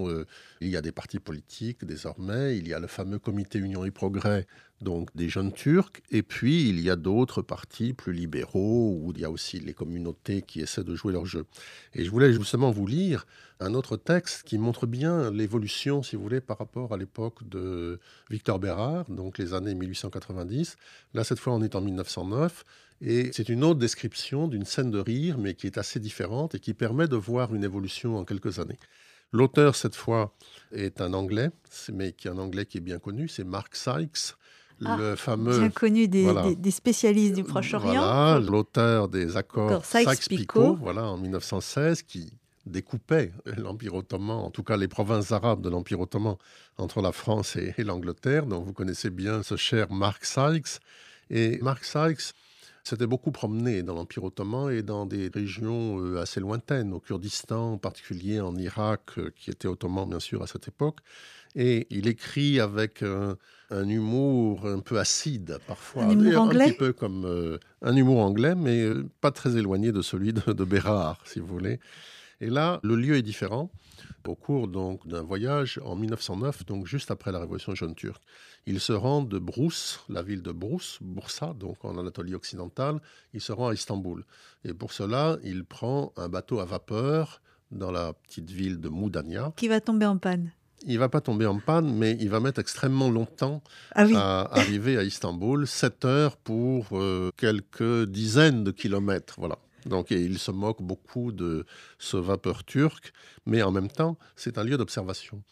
il y a des partis politiques désormais, il y a le fameux comité Union et Progrès, donc des jeunes Turcs, et puis il y a d'autres partis plus libéraux, où il y a aussi les communautés qui essaient de jouer leur jeu. Et je voulais justement vous lire un autre texte qui montre bien l'évolution, si vous voulez, par rapport à l'époque de Victor Bérard, donc les années 1890. Là, cette fois, on est en 1909, et c'est une autre description d'une scène de rire, mais qui est assez différente et qui permet de voir une évolution en quelques années. L'auteur, cette fois, est un Anglais, mais un Anglais qui est bien connu, c'est Mark Sykes, le fameux... Bien connu des spécialistes du Proche-Orient. Voilà, l'auteur des accords Sykes-Picot, voilà, en 1916, qui découpait l'Empire ottoman, en tout cas les provinces arabes de l'Empire ottoman, entre la France et l'Angleterre. Donc vous connaissez bien ce cher Mark Sykes. Et Mark Sykes s'était beaucoup promené dans l'Empire ottoman et dans des régions assez lointaines, au Kurdistan, en particulier en Irak, qui était ottoman bien sûr à cette époque. Et il écrit avec un humour un peu acide parfois. Un humour anglais ? Un petit peu comme un humour anglais, mais pas très éloigné de celui de Bérard, si vous voulez. Et là, le lieu est différent. Au cours donc d'un voyage en 1909, donc juste après la révolution jaune turque, il se rend de Brousse, la ville de Brousse, Bursa, donc en Anatolie occidentale, il se rend à Istanbul. Et pour cela, il prend un bateau à vapeur dans la petite ville de Moudania. Qui va tomber en panne. Il ne va pas tomber en panne, mais il va mettre extrêmement longtemps à arriver à Istanbul, 7 heures pour quelques dizaines de kilomètres, voilà. Donc, il se moque beaucoup de ce vapeur turc, mais en même temps, c'est un lieu d'observation.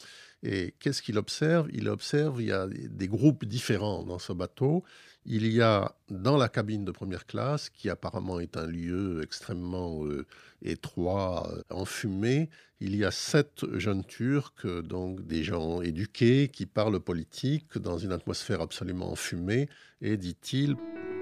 Et qu'est-ce qu'il observe ? Il y a des groupes différents dans ce bateau. Il y a dans la cabine de première classe, qui apparemment est un lieu extrêmement étroit, enfumé, il y a 7 jeunes Turcs, donc des gens éduqués, qui parlent politique dans une atmosphère absolument enfumée. Et dit-il,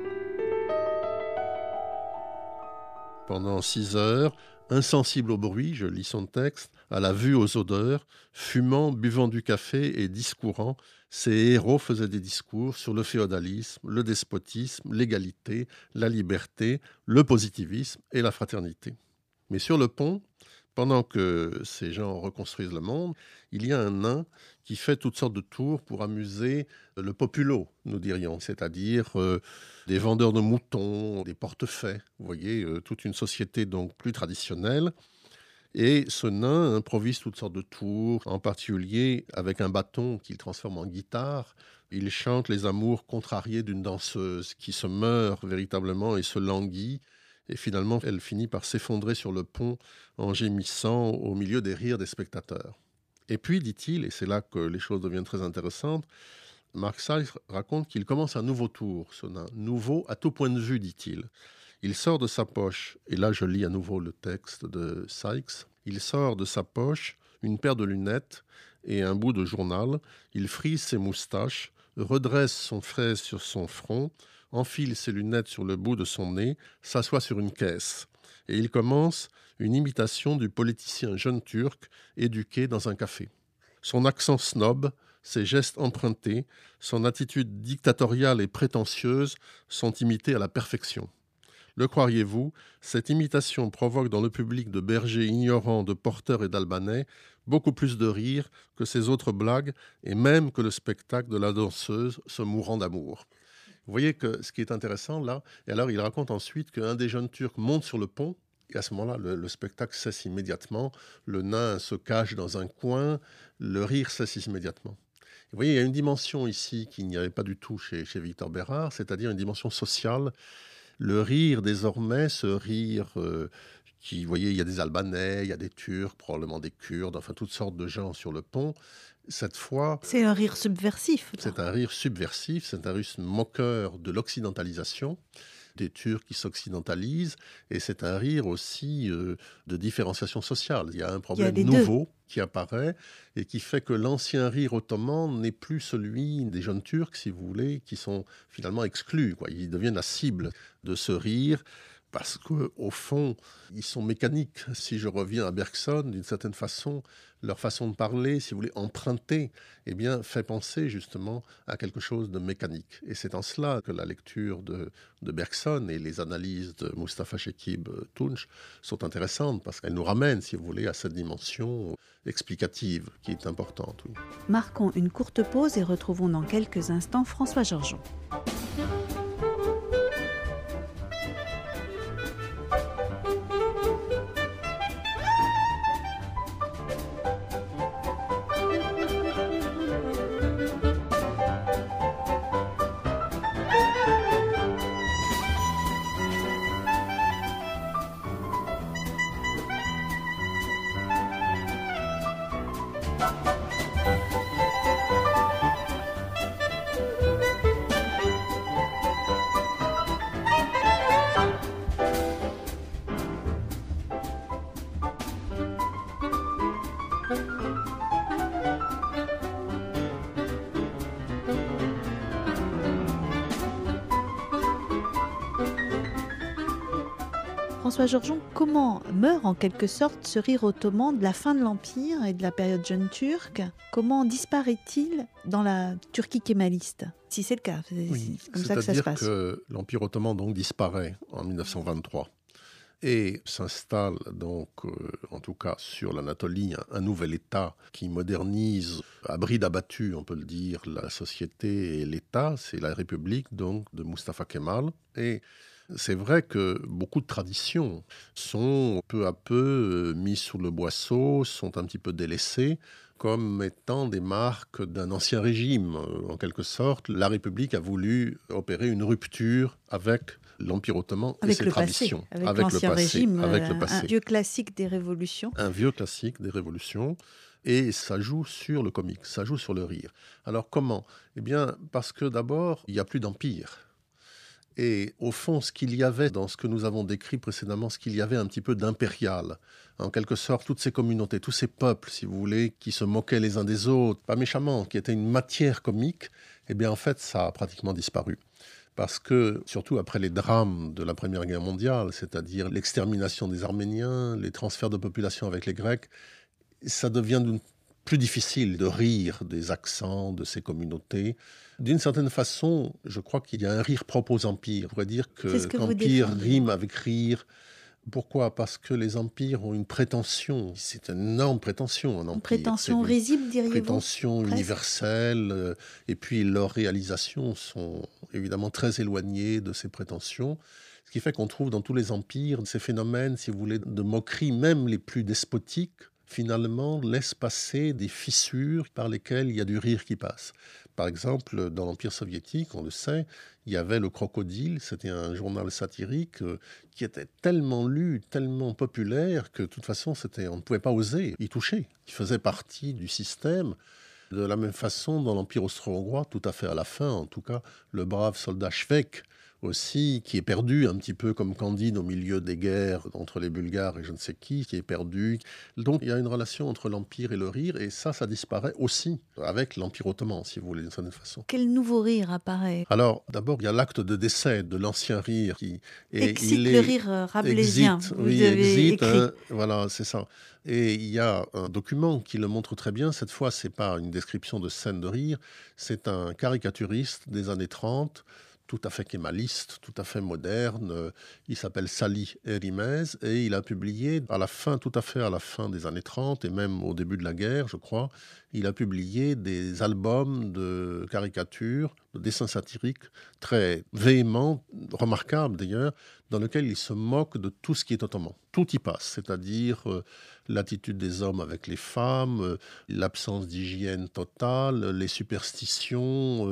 pendant 6 heures, insensible au bruit, je lis son texte, à la vue, aux odeurs, fumant, buvant du café et discourant, ces héros faisaient des discours sur le féodalisme, le despotisme, l'égalité, la liberté, le positivisme et la fraternité. Mais sur le pont, pendant que ces gens reconstruisent le monde, il y a un nain qui fait toutes sortes de tours pour amuser le populo, nous dirions, c'est-à-dire des vendeurs de moutons, des portefaix, vous voyez, toute une société donc plus traditionnelle. Et ce nain improvise toutes sortes de tours, en particulier avec un bâton qu'il transforme en guitare. Il chante les amours contrariés d'une danseuse qui se meurt véritablement et se languit. Et finalement, elle finit par s'effondrer sur le pont en gémissant au milieu des rires des spectateurs. Et puis, dit-il, et c'est là que les choses deviennent très intéressantes, Mark Sykes raconte qu'il commence un nouveau tour, ce nain. Nouveau à tout point de vue, dit-il. Il sort de sa poche, et là je lis à nouveau le texte de Sykes, il sort de sa poche une paire de lunettes et un bout de journal, il frise ses moustaches, redresse son frais sur son front, enfile ses lunettes sur le bout de son nez, s'assoit sur une caisse. Et il commence une imitation du politicien jeune turc éduqué dans un café. Son accent snob, ses gestes empruntés, son attitude dictatoriale et prétentieuse sont imités à la perfection. Le croiriez-vous, cette imitation provoque dans le public de bergers ignorants, de porteurs et d'Albanais beaucoup plus de rire que ses autres blagues et même que le spectacle de la danseuse se mourant d'amour. Vous voyez que ce qui est intéressant là, et alors il raconte ensuite qu'un des jeunes Turcs monte sur le pont et à ce moment-là, le spectacle cesse immédiatement, le nain se cache dans un coin, le rire cesse immédiatement. Vous voyez, il y a une dimension ici qu'il n'y avait pas du tout chez Victor Bérard, c'est-à-dire une dimension sociale. Le rire, désormais, ce rire qui, vous voyez, il y a des Albanais, il y a des Turcs, probablement des Kurdes, enfin toutes sortes de gens sur le pont. Cette fois... C'est un rire subversif. C'est un rire subversif, c'est un rire moqueur de l'occidentalisation, des Turcs qui s'occidentalisent, et c'est un rire aussi de différenciation sociale. Il y a un problème nouveau qui apparaît et qui fait que l'ancien rire ottoman n'est plus celui des jeunes Turcs, si vous voulez, qui sont finalement exclus, quoi. Ils deviennent la cible de ce rire parce qu'au fond, ils sont mécaniques. Si je reviens à Bergson, d'une certaine façon, leur façon de parler, si vous voulez, empruntée, eh bien, fait penser justement à quelque chose de mécanique. Et c'est en cela que la lecture de Bergson et les analyses de Mustafa Chekib Tunç sont intéressantes, parce qu'elles nous ramènent, si vous voulez, à cette dimension explicative qui est importante. Oui. Marquons une courte pause et retrouvons dans quelques instants François Georgeon. François Georgeon, comment meurt en quelque sorte ce rire ottoman de la fin de l'Empire et de la période jeune turque? Comment disparaît-il dans la Turquie kémaliste? Si c'est le cas, c'est comme ça que ça se passe. C'est-à-dire que l'Empire ottoman donc disparaît en 1923 et s'installe donc, en tout cas sur l'Anatolie, un nouvel État qui modernise à bride abattue, on peut le dire, la société et l'État. C'est la République donc de Mustafa Kemal. Et c'est vrai que beaucoup de traditions sont peu à peu mises sous le boisseau, sont un petit peu délaissées, comme étant des marques d'un ancien régime. En quelque sorte, la République a voulu opérer une rupture avec l'Empire ottoman et ses traditions. Avec l'ancien régime, avec le passé. Un vieux classique des révolutions. Un vieux classique des révolutions. Et ça joue sur le comique, ça joue sur le rire. Alors comment ? Eh bien, parce que d'abord, il n'y a plus d'empire. Et au fond, ce qu'il y avait dans ce que nous avons décrit précédemment, ce qu'il y avait un petit peu d'impérial, en quelque sorte, toutes ces communautés, tous ces peuples, si vous voulez, qui se moquaient les uns des autres, pas méchamment, qui étaient une matière comique, eh bien, en fait, ça a pratiquement disparu. Parce que, surtout après les drames de la Première Guerre mondiale, c'est-à-dire l'extermination des Arméniens, les transferts de population avec les Grecs, ça devient plus difficile de rire des accents de ces communautés. D'une certaine façon, je crois qu'il y a un rire propre aux empires. On pourrait dire que l'empire rime avec rire. Pourquoi ? Parce que les empires ont une prétention. C'est une énorme prétention, un empire. Une prétention risible, diriez-vous ? Prétention universelle. Et puis, leurs réalisations sont évidemment très éloignées de ces prétentions. Ce qui fait qu'on trouve dans tous les empires ces phénomènes, si vous voulez, de moquerie, même les plus despotiques, finalement, laissent passer des fissures par lesquelles il y a du rire qui passe. Par exemple, dans l'Empire soviétique, on le sait, il y avait le Crocodile, c'était un journal satirique qui était tellement lu, tellement populaire, que de toute façon, on ne pouvait pas oser y toucher. Il faisait partie du système. De la même façon, dans l'Empire austro-hongrois, tout à fait à la fin, en tout cas, le brave soldat Švec, aussi, qui est perdu un petit peu comme Candide au milieu des guerres entre les Bulgares et je ne sais qui est perdu. Donc il y a une relation entre l'Empire et le rire, et ça disparaît aussi avec l'Empire ottoman, si vous voulez, d'une certaine façon. Quel nouveau rire apparaît ? Alors, d'abord, il y a l'acte de décès de l'ancien rire. Excite le rire rabelaisien, vous avez écrit. Voilà, c'est ça. Et il y a un document qui le montre très bien. Cette fois, ce n'est pas une description de scène de rire, c'est un caricaturiste des années 30, tout à fait kémaliste, tout à fait moderne. Il s'appelle Sali Erimez et il a publié tout à fait à la fin des années 30 et même au début de la guerre, je crois, il a publié des albums de caricatures, de dessins satiriques très véhéments, remarquables d'ailleurs, dans lesquels il se moque de tout ce qui est ottoman. Tout y passe, c'est-à-dire l'attitude des hommes avec les femmes, l'absence d'hygiène totale, les superstitions,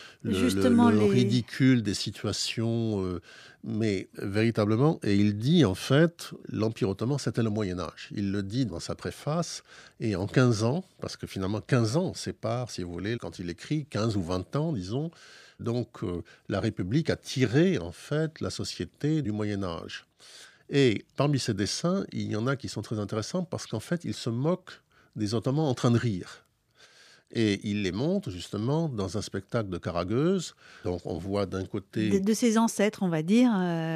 le ridicule des situations, mais véritablement, et il dit en fait, l'Empire ottoman c'était le Moyen-Âge. Il le dit dans sa préface, et en 15 ans, parce que finalement 15 ans séparent, si vous voulez, quand il écrit, 15 ou 20 ans, disons, donc la République a tiré en fait la société du Moyen-Âge. Et parmi ces dessins, il y en a qui sont très intéressants parce qu'en fait, il se moque des Ottomans en train de rire. Et il les montre justement dans un spectacle de Karagueuse. Donc on voit d'un côté... De ses ancêtres, on va dire,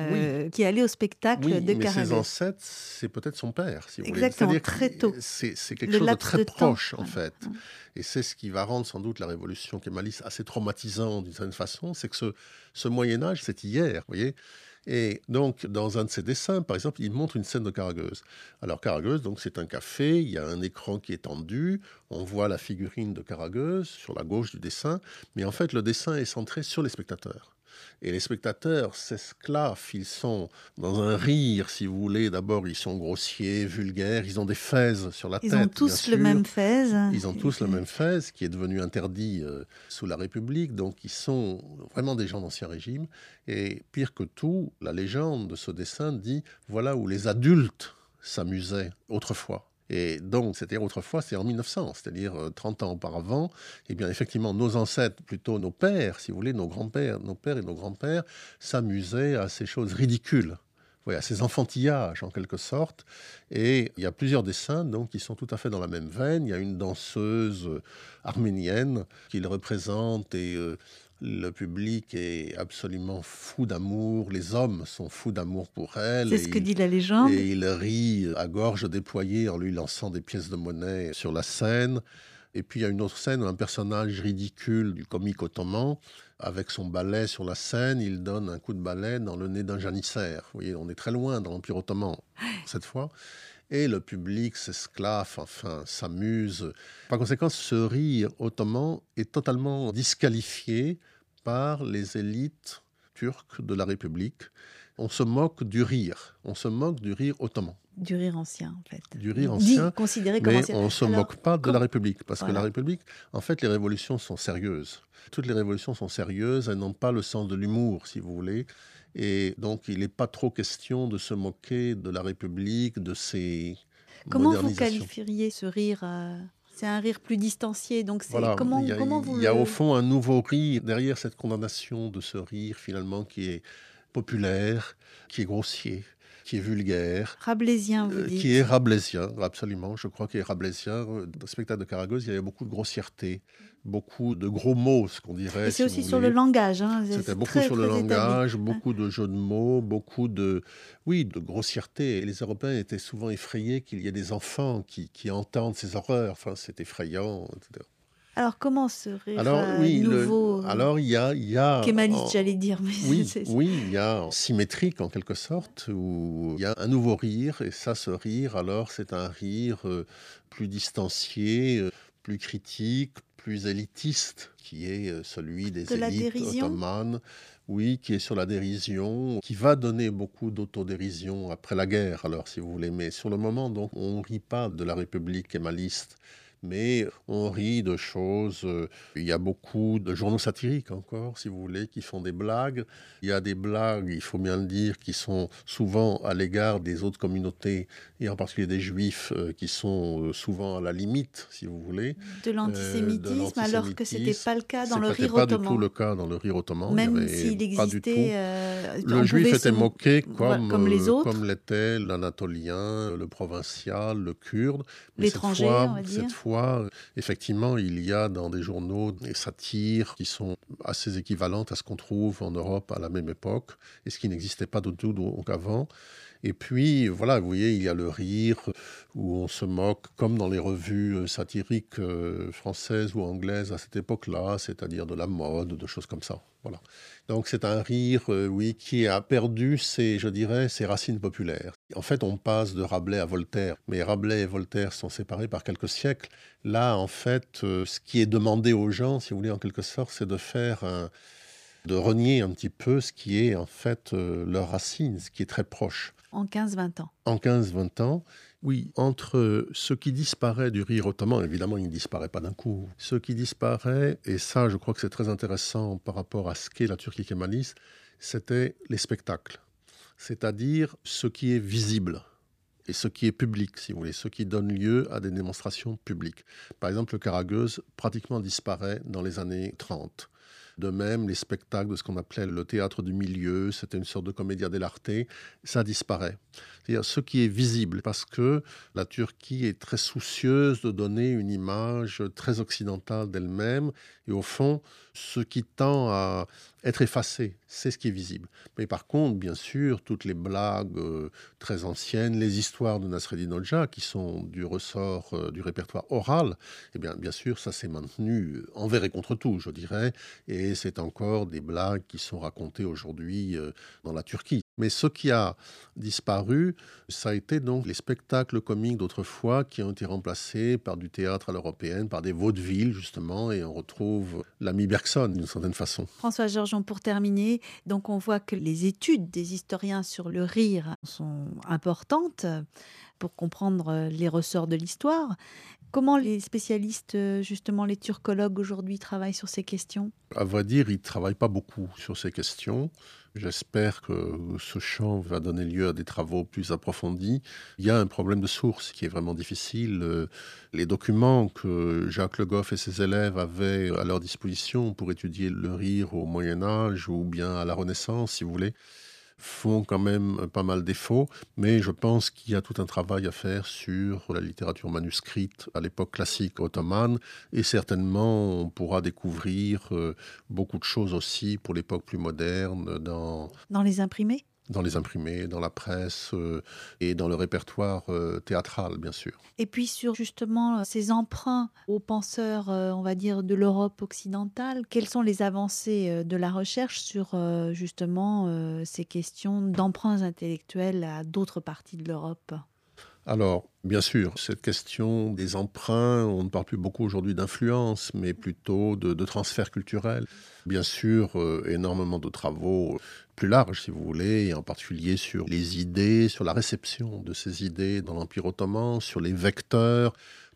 qui allaient au spectacle de Karagueuse. Mais ses ancêtres, c'est peut-être son père, si vous voulez. Exactement, très tôt. C'est quelque chose de très proche, en fait. Et c'est ce qui va rendre sans doute la révolution kémaliste assez traumatisante d'une certaine façon, c'est que ce Moyen-Âge, c'est hier, vous voyez. Et donc, dans un de ses dessins, par exemple, il montre une scène de Karagueze. Alors, Karagueze, donc, c'est un café, il y a un écran qui est tendu, on voit la figurine de Karagueze sur la gauche du dessin, mais en fait, le dessin est centré sur les spectateurs. Et les spectateurs s'esclaffent, ils sont dans un rire, si vous voulez. D'abord, ils sont grossiers, vulgaires, ils ont des fez sur la tête. Ils ont tous le même fez. Ils ont tous le même fez, qui est devenu interdit sous la République. Donc, ils sont vraiment des gens d'Ancien Régime. Et pire que tout, la légende de ce dessin dit « Voilà où les adultes s'amusaient autrefois ». Et donc, c'est-à-dire autrefois, c'est en 1900, c'est-à-dire 30 ans auparavant. Eh bien, effectivement, nos ancêtres, plutôt nos pères, si vous voulez, nos grands-pères, nos pères et nos grands-pères, s'amusaient à ces choses ridicules, à ces enfantillages, en quelque sorte. Et il y a plusieurs dessins, donc, qui sont tout à fait dans la même veine. Il y a une danseuse arménienne qui le représente et... le public est absolument fou d'amour, les hommes sont fous d'amour pour elle. C'est ce que dit la légende. Et il rit à gorge déployée en lui lançant des pièces de monnaie sur la scène. Et puis il y a une autre scène où un personnage ridicule du comique ottoman, avec son balai sur la scène, il donne un coup de balai dans le nez d'un janissaire. Vous voyez, on est très loin dans l'Empire ottoman cette fois. Et le public s'esclaffe, enfin, s'amuse. Par conséquent, ce rire ottoman est totalement disqualifié par les élites turques de la République. On se moque du rire. On se moque du rire ottoman. Du rire ancien, en fait. Du rire ancien, considéré comme mais ancien. on ne se moque pas de la République. Parce que la République, en fait, les révolutions sont sérieuses. Toutes les révolutions sont sérieuses. Elles n'ont pas le sens de l'humour, si vous voulez. Et donc, il n'est pas trop question de se moquer de la République, de ses Comment vous modernisations. qualifieriez ce rire C'est un rire plus distancié. Donc, Voilà, comment il y a au fond un nouveau rire derrière cette condamnation de ce rire finalement qui est populaire, qui est grossier, qui est vulgaire. Rabelaisien, vous dites. Qui est rabelaisien, absolument. Je crois qu'il est rabelaisien. Dans le spectacle de Karagoz, il y avait beaucoup de grossièreté, beaucoup de gros mots, ce qu'on dirait. Et c'est aussi sur le langage. C'était beaucoup sur le langage, beaucoup de jeux de mots, beaucoup de grossièreté. Et les Européens étaient souvent effrayés qu'il y ait des enfants qui entendent ces horreurs. Enfin, c'est effrayant, etc. Alors, comment ce rire nouveau il y a kémaliste, j'allais dire. Mais il y a symétrique en quelque sorte, où il y a un nouveau rire, et ça, ce rire, alors, c'est un rire plus distancié, plus critique, plus élitiste, qui est celui des élites ottomanes, qui est sur la dérision, qui va donner beaucoup d'autodérision après la guerre, alors, si vous voulez. Mais sur le moment, donc, on ne rit pas de la République kémaliste, mais on rit de choses. Il y a beaucoup de journaux satiriques encore, si vous voulez, qui font des blagues. Il y a des blagues, il faut bien le dire, qui sont souvent à l'égard des autres communautés, et en particulier des juifs, qui sont souvent à la limite, si vous voulez. De l'antisémitisme, alors que ce n'était pas le cas dans le rire ottoman. C'était pas du tout le cas dans le rire ottoman. Même s'il existait... le juif était moqué comme les autres. Comme l'était l'anatolien, le provincial, le kurde. Mais l'étranger, on va dire. Cette fois, effectivement, il y a dans des journaux des satires qui sont assez équivalentes à ce qu'on trouve en Europe à la même époque, et ce qui n'existait pas du tout avant. Et puis, voilà, vous voyez, il y a le rire où on se moque, comme dans les revues satiriques françaises ou anglaises à cette époque-là, c'est-à-dire de la mode, de choses comme ça. Voilà. Donc, c'est un rire, qui a perdu ses racines populaires. En fait, on passe de Rabelais à Voltaire, mais Rabelais et Voltaire sont séparés par quelques siècles. Là, en fait, ce qui est demandé aux gens, si vous voulez, en quelque sorte, c'est de renier un petit peu ce qui est en fait leur racine, ce qui est très proche. En 15-20 ans. En 15-20 ans, oui. Entre ce qui disparaît du rire ottoman, évidemment, il ne disparaît pas d'un coup. Ce qui disparaît, et ça, je crois que c'est très intéressant par rapport à ce qu'est la Turquie kémaliste, c'était les spectacles. C'est-à-dire ce qui est visible et ce qui est public, si vous voulez, ce qui donne lieu à des démonstrations publiques. Par exemple, le Karagoz pratiquement disparaît dans les années 30. De même, les spectacles de ce qu'on appelait le théâtre du milieu, c'était une sorte de commedia dell'arte, ça disparaît. C'est-à-dire ce qui est visible, parce que la Turquie est très soucieuse de donner une image très occidentale d'elle-même, et au fond, ce qui tend à être effacé, c'est ce qui est visible. Mais par contre, bien sûr, toutes les blagues très anciennes, les histoires de Nasreddin Hoxha, qui sont du ressort du répertoire oral, eh bien sûr, ça s'est maintenu envers et contre tout, je dirais, et c'est encore des blagues qui sont racontées aujourd'hui dans la Turquie. Mais ce qui a disparu, ça a été donc les spectacles comiques d'autrefois qui ont été remplacés par du théâtre à l'européenne, par des vaudevilles justement, et on retrouve l'ami Bergson d'une certaine façon. François Georgeon, pour terminer, donc on voit que les études des historiens sur le rire sont importantes pour comprendre les ressorts de l'histoire. Comment les spécialistes, justement les turcologues aujourd'hui, travaillent sur ces questions ? À vrai dire, ils ne travaillent pas beaucoup sur ces questions. J'espère que ce champ va donner lieu à des travaux plus approfondis. Il y a un problème de source qui est vraiment difficile. Les documents que Jacques Le Goff et ses élèves avaient à leur disposition pour étudier le rire au Moyen-Âge ou bien à la Renaissance, si vous voulez, font quand même pas mal défaut, mais je pense qu'il y a tout un travail à faire sur la littérature manuscrite à l'époque classique ottomane, et certainement on pourra découvrir beaucoup de choses aussi pour l'époque plus moderne dans les imprimés ? Dans les imprimés, dans la presse et dans le répertoire théâtral, bien sûr. Et puis sur justement ces emprunts aux penseurs, on va dire, de l'Europe occidentale, quelles sont les avancées de la recherche sur justement ces questions d'emprunts intellectuels à d'autres parties de l'Europe ? Alors, bien sûr, cette question des emprunts, on ne parle plus beaucoup aujourd'hui d'influence, mais plutôt de transfert culturel. Bien sûr, énormément de travaux plus larges, si vous voulez, et en particulier sur les idées, sur la réception de ces idées dans l'Empire ottoman, sur les vecteurs.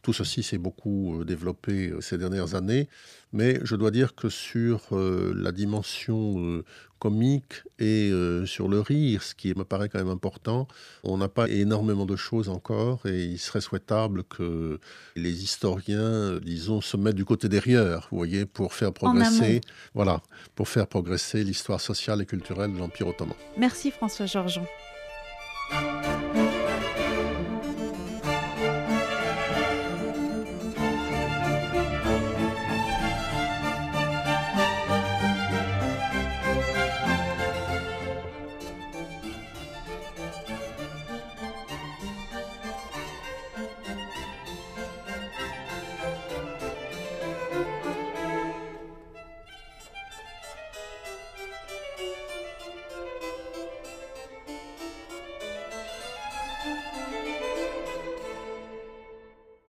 Tout ceci s'est beaucoup développé ces dernières années, mais je dois dire que sur la dimension comique et sur le rire, ce qui me paraît quand même important, on n'a pas énormément de choses encore et il serait souhaitable que les historiens, disons, se mettent du côté des rieurs, vous voyez, pour faire progresser, voilà, pour faire progresser l'histoire sociale et culturelle de l'Empire ottoman. Merci François Georgeon.